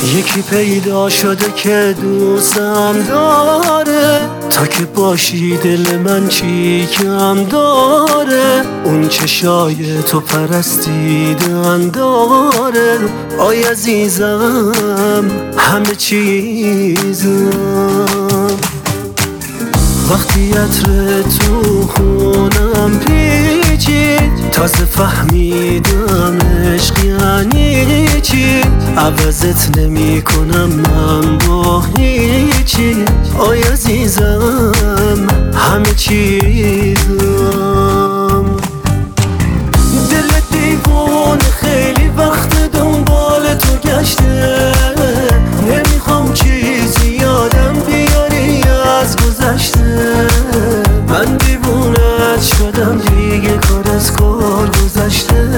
یکی پیدا شده که دوستم داره، تا که باشی دل من چی کم داره. اون چشای تو پرستیدن داره. آی عزیزم همه چیزم. وقتی عطر تو خونم پیچید، تازه فهمیدم عشق یعنی چی. عوضت نمی کنم من با هیچی. آی عزیزم همه چیزم. دل دیوونه خیلی وقت دنبال تو گشته، نمیخوام چیزی یادم بیاری از گذشته. من دیوونت شدم دیگه، کار از کار گذشته.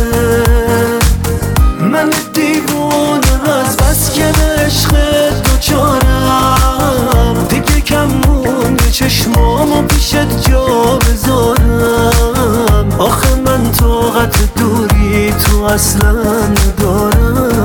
من دیوونه از بس که به عشقت دوچارم، دیگه کم مونده چشمامو پیشت جا بذارم. آخه من طاقت دوری تو اصلا ندارم.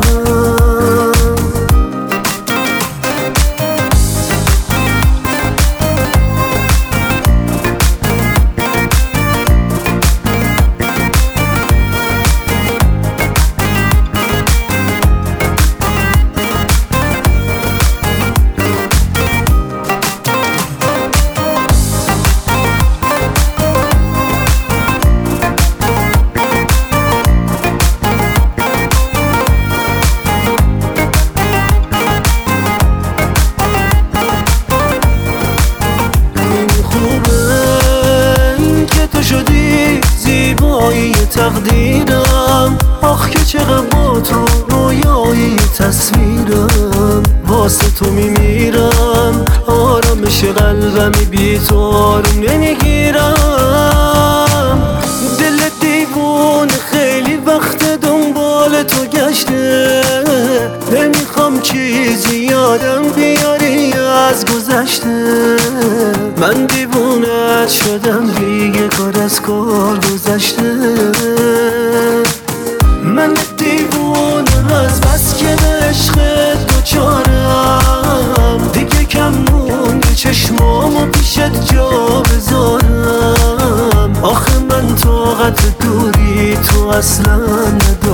زیبایی تقدیرم، آخ که چقدر با تو رویایی تصویرم. واسه تو میمیرم، آرامش قلبمی بی تو آروم نمیگیرم. دل دیوون خیلی وقت دنبال تو گشته، نمیخوام چیزی یادم بیاری از گذشته. من دیوونت شدم دیگه، کار از کار گذشته. من دیوونه از بس که به عشقت دوچارم، دیگه کم مونده چشمامو پیشت جا بذارم. آخه من طاقت دوری تو اصلا ندارم.